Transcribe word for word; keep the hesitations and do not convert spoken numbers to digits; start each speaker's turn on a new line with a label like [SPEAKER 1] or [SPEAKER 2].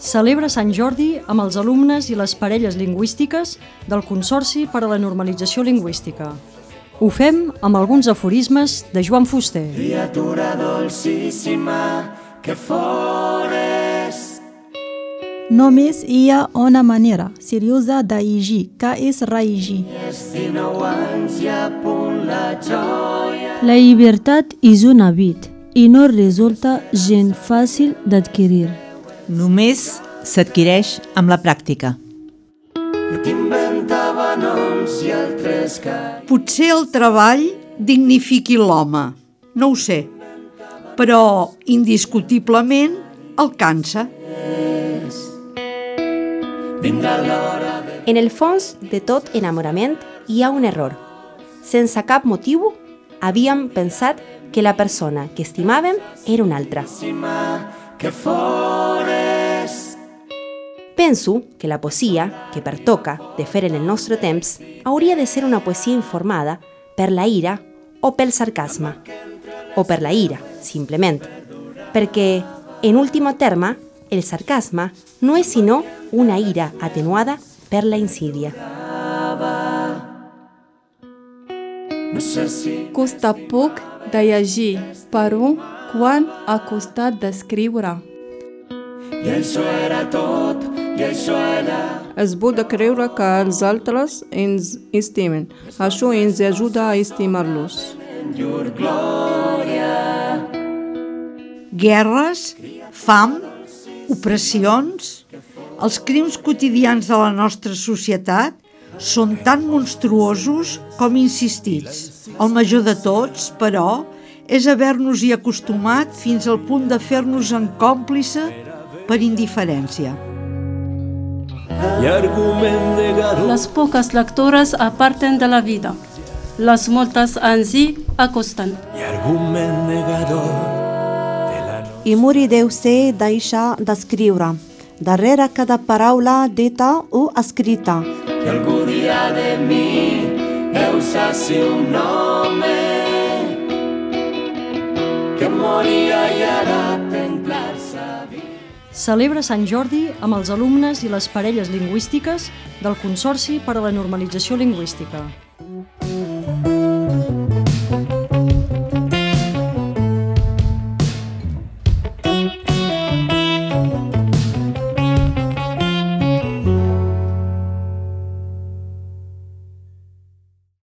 [SPEAKER 1] celebra Sant Jordi amb els alumnes i les parelles lingüístiques del Consorci per a la Normalització Lingüística. Ho fem amb alguns aforismes de Joan Fuster.
[SPEAKER 2] Criatura dolcíssima que fores.
[SPEAKER 3] Només hi ha una manera seriosa d'agir, que és reagir. La llibertat és un hàbit i no resulta gens fàcil d'adquirir.
[SPEAKER 4] Només s'adquireix amb la pràctica.
[SPEAKER 5] Potser el treball dignifiqui l'home, no ho sé, però indiscutiblement el cansa.
[SPEAKER 6] En el fons de tot enamorament hi ha un error. Sense cap motiu, havíem pensat que la persona que estimàvem era una altra. Penso que la poesia que pertoca de fer en el nostre temps hauria de ser una poesia informada per la ira o pel sarcasme, o per la ira, simplement, perquè, en últim terme, el sarcasme no és sinó una ira atenuada per la insídia.
[SPEAKER 7] Costa poc de llegir, però quan ha costat d'escriure.
[SPEAKER 2] I això era tot, i això era...
[SPEAKER 8] És bo de creure que els altres ens estimen. Això ens ajuda a estimar-los.
[SPEAKER 5] Guerres, fam, opressions... Els crims quotidians de la nostra societat són tan monstruosos com insistits. El major de tots, però, és haver-nos-hi acostumat fins al punt de fer-nos en còmplice per indiferència.
[SPEAKER 9] Les poques lectures aparten de la vida. Les moltes ens hi acosten.
[SPEAKER 10] I morir deu ser deixar d'escriure, darrere cada paraula dita o escrita.
[SPEAKER 2] Que algú dirà de mi, eu saci un home que moria i ara templar-se.
[SPEAKER 1] Celebra Sant Jordi amb els alumnes i les parelles lingüístiques del Consorci per a la Normalització Lingüística.